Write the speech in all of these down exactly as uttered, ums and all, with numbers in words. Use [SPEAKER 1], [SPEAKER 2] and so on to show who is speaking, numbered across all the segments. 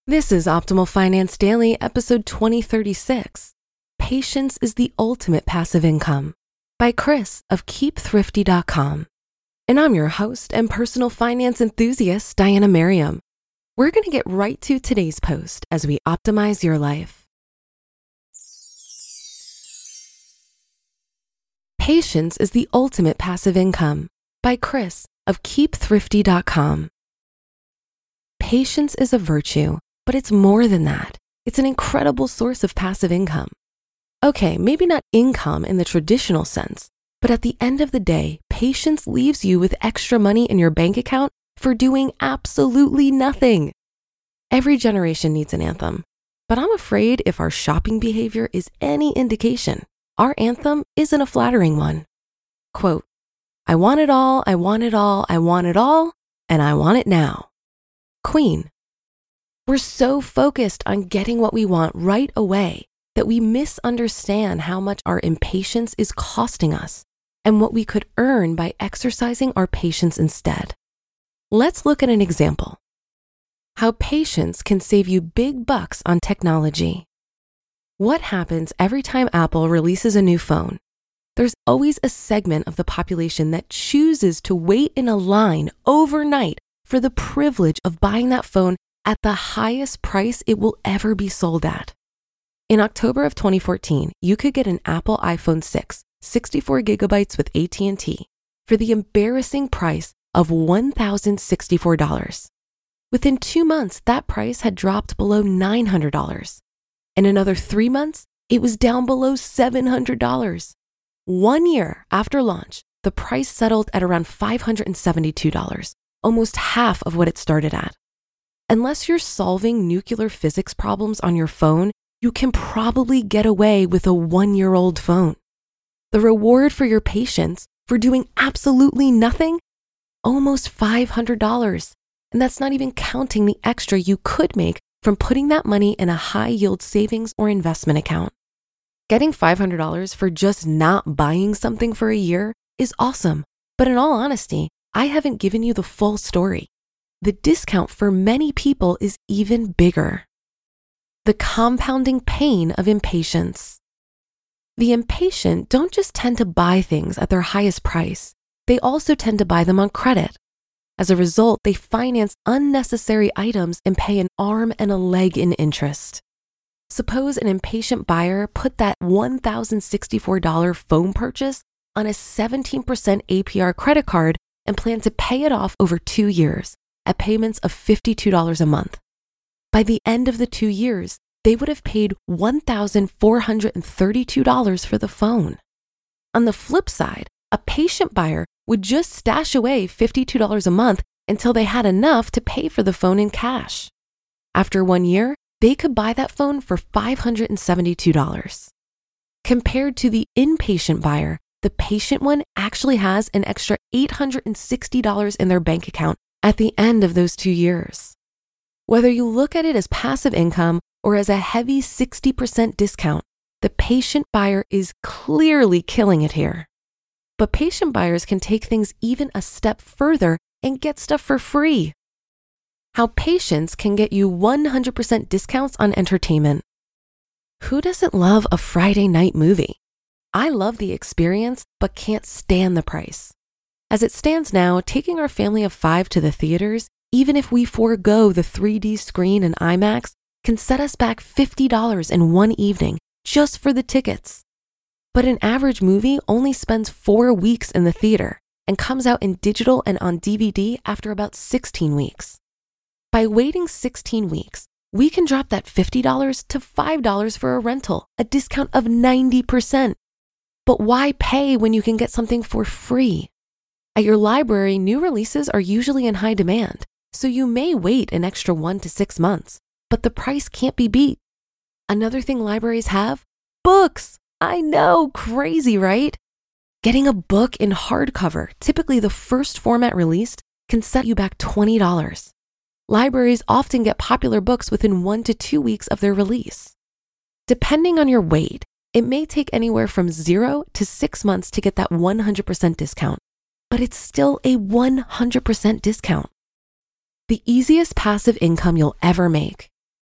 [SPEAKER 1] This is Optimal Finance Daily, episode twenty thirty-six. Patience is the Ultimate Passive Income by Chris of Keep Thrifty dot com. And I'm your host and personal finance enthusiast, Diana Merriam. We're going to get right to today's post as we optimize your life. Patience is the Ultimate Passive Income by Chris of Keep Thrifty dot com. Patience is a virtue, but it's more than that. It's an incredible source of passive income. Okay, maybe not income in the traditional sense, but at the end of the day, patience leaves you with extra money in your bank account for doing absolutely nothing. Every generation needs an anthem, but I'm afraid if our shopping behavior is any indication, our anthem isn't a flattering one. Quote, I want it all, I want it all, I want it all, and I want it now. Queen. We're so focused on getting what we want right away that we misunderstand how much our impatience is costing us and what we could earn by exercising our patience instead. Let's look at an example. How patience can save you big bucks on technology. What happens every time Apple releases a new phone? There's always a segment of the population that chooses to wait in a line overnight for the privilege of buying that phone at the highest price it will ever be sold at. In October of twenty fourteen, you could get an Apple iPhone six, sixty-four gigabytes with A T and T for the embarrassing price of one thousand sixty-four dollars. Within two months, that price had dropped below nine hundred dollars. In another three months, it was down below seven hundred dollars. One year after launch, the price settled at around five hundred seventy-two dollars, almost half of what it started at. Unless you're solving nuclear physics problems on your phone, you can probably get away with a one-year-old phone. The reward for your patience, for doing absolutely nothing? Almost five hundred dollars. And that's not even counting the extra you could make from putting that money in a high-yield savings or investment account. Getting five hundred dollars for just not buying something for a year is awesome, but in all honesty, I haven't given you the full story. The discount for many people is even bigger. The compounding pain of impatience. The impatient don't just tend to buy things at their highest price, they also tend to buy them on credit. As a result, they finance unnecessary items and pay an arm and a leg in interest. Suppose an impatient buyer put that one thousand sixty-four dollars phone purchase on a seventeen percent A P R credit card and plan to pay it off over two years at payments of fifty-two dollars a month. By the end of the two years, they would have paid one thousand four hundred thirty-two dollars for the phone. On the flip side, a patient buyer would just stash away fifty-two dollars a month until they had enough to pay for the phone in cash. After one year, they could buy that phone for five hundred seventy-two dollars. Compared to the impatient buyer, the patient one actually has an extra eight hundred sixty dollars in their bank account at the end of those two years. Whether you look at it as passive income or as a heavy sixty percent discount, the patient buyer is clearly killing it here. But patient buyers can take things even a step further and get stuff for free. How patience can get you one hundred percent discounts on entertainment. Who doesn't love a Friday night movie? I love the experience, but can't stand the price. As it stands now, taking our family of five to the theaters, even if we forego the three D screen and IMAX, can set us back fifty dollars in one evening just for the tickets. But an average movie only spends four weeks in the theater and comes out in digital and on D V D after about sixteen weeks. By waiting sixteen weeks, we can drop that fifty dollars to five dollars for a rental, a discount of ninety percent. But why pay when you can get something for free? At your library, new releases are usually in high demand, so you may wait an extra one to six months, but the price can't be beat. Another thing libraries have? Books! I know, crazy, right? Getting a book in hardcover, typically the first format released, can set you back twenty dollars. Libraries often get popular books within one to two weeks of their release. Depending on your weight, it may take anywhere from zero to six months to get that one hundred percent discount, but it's still a one hundred percent discount. The easiest passive income you'll ever make.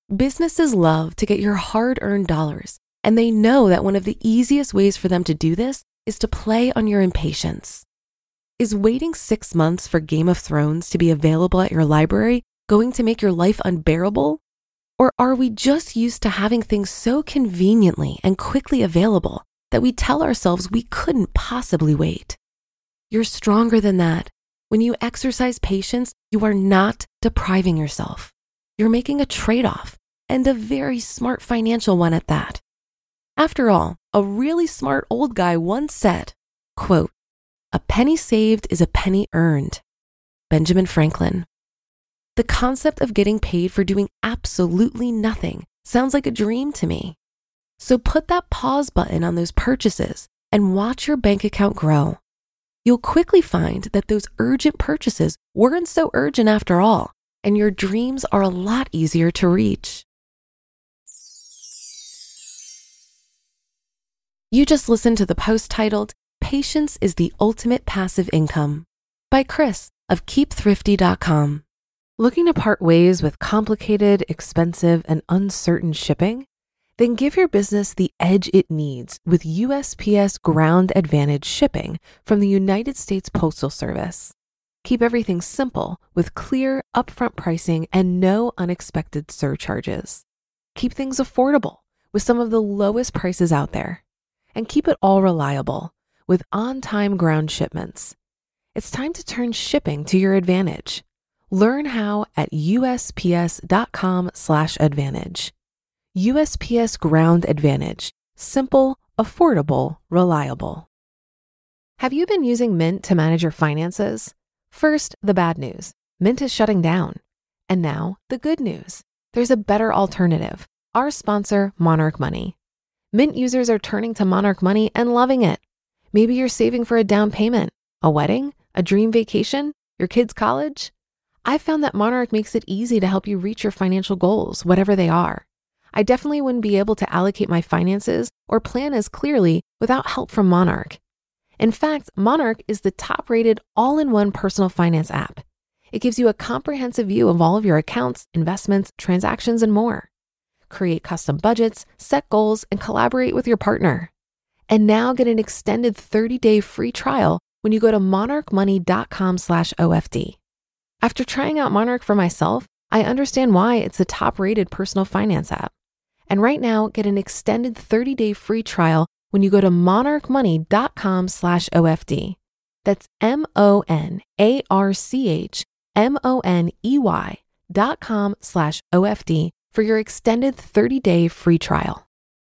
[SPEAKER 1] Businesses love to get your hard-earned dollars, and they know that one of the easiest ways for them to do this is to play on your impatience. Is waiting six months for Game of Thrones to be available at your library going to make your life unbearable? Or are we just used to having things so conveniently and quickly available that we tell ourselves we couldn't possibly wait? You're stronger than that. When you exercise patience, you are not depriving yourself. You're making a trade-off, and a very smart financial one at that. After all, a really smart old guy once said, quote, "A penny saved is a penny earned." Benjamin Franklin. The concept of getting paid for doing absolutely nothing sounds like a dream to me. So put that pause button on those purchases and watch your bank account grow. You'll quickly find that those urgent purchases weren't so urgent after all, and your dreams are a lot easier to reach. You just listened to the post titled, "Patience is the Ultimate Passive Income" by Chris of keep thrifty dot com. Looking to part ways with complicated, expensive, and uncertain shipping? Then give your business the edge it needs with U S P S Ground Advantage shipping from the United States Postal Service. Keep everything simple with clear, upfront pricing and no unexpected surcharges. Keep things affordable with some of the lowest prices out there. And keep it all reliable with on-time ground shipments. It's time to turn shipping to your advantage. Learn how at U S P S dot com slash advantage. U S P S Ground Advantage. Simple, affordable, reliable. Have you been using Mint to manage your finances? First, the bad news. Mint is shutting down. And now, the good news. There's a better alternative. Our sponsor, Monarch Money. Mint users are turning to Monarch Money and loving it. Maybe you're saving for a down payment, a wedding, a dream vacation, your kids' college. I've found that Monarch makes it easy to help you reach your financial goals, whatever they are. I definitely wouldn't be able to allocate my finances or plan as clearly without help from Monarch. In fact, Monarch is the top-rated all-in-one personal finance app. It gives you a comprehensive view of all of your accounts, investments, transactions, and more. Create custom budgets, set goals, and collaborate with your partner. And now get an extended thirty-day free trial when you go to monarch money dot com slash O F D. After trying out Monarch for myself, I understand why it's the top-rated personal finance app. And right now, get an extended thirty-day free trial when you go to monarch money dot com slash O F D. That's M O N A R C H M O N E Y dot com slash O F D for your extended thirty-day free trial.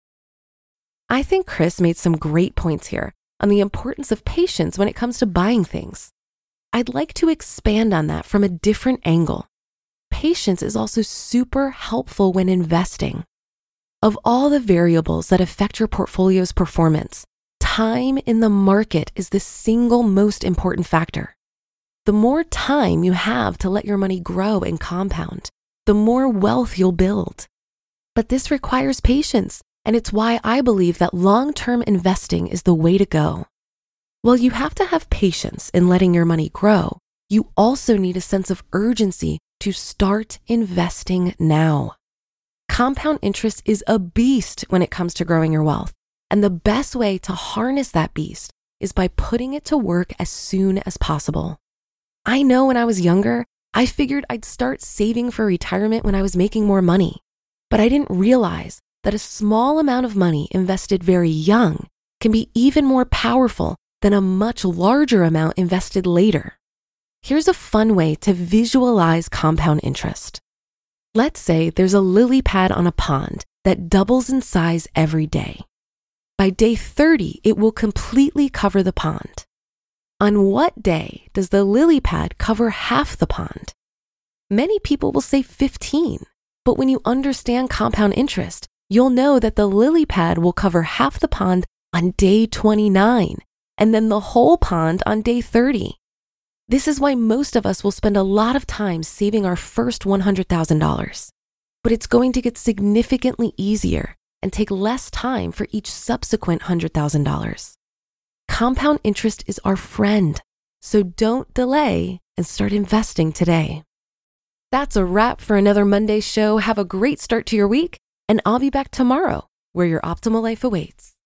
[SPEAKER 1] I think Chris made some great points here on the importance of patience when it comes to buying things. I'd like to expand on that from a different angle. Patience is also super helpful when investing. Of all the variables that affect your portfolio's performance, time in the market is the single most important factor. The more time you have to let your money grow and compound, the more wealth you'll build. But this requires patience, and it's why I believe that long-term investing is the way to go. While you have to have patience in letting your money grow, you also need a sense of urgency to start investing now. Compound interest is a beast when it comes to growing your wealth, and the best way to harness that beast is by putting it to work as soon as possible. I know when I was younger, I figured I'd start saving for retirement when I was making more money, but I didn't realize that a small amount of money invested very young can be even more powerful than a much larger amount invested later. Here's a fun way to visualize compound interest. Let's say there's a lily pad on a pond that doubles in size every day. By day thirty, it will completely cover the pond. On what day does the lily pad cover half the pond? Many people will say fifteen, but when you understand compound interest, you'll know that the lily pad will cover half the pond on day twenty-nine, and then the whole pond on day thirty. This is why most of us will spend a lot of time saving our first one hundred thousand dollars. But it's going to get significantly easier and take less time for each subsequent one hundred thousand dollars. Compound interest is our friend, so don't delay and start investing today. That's a wrap for another Monday show. Have a great start to your week, and I'll be back tomorrow where your optimal life awaits.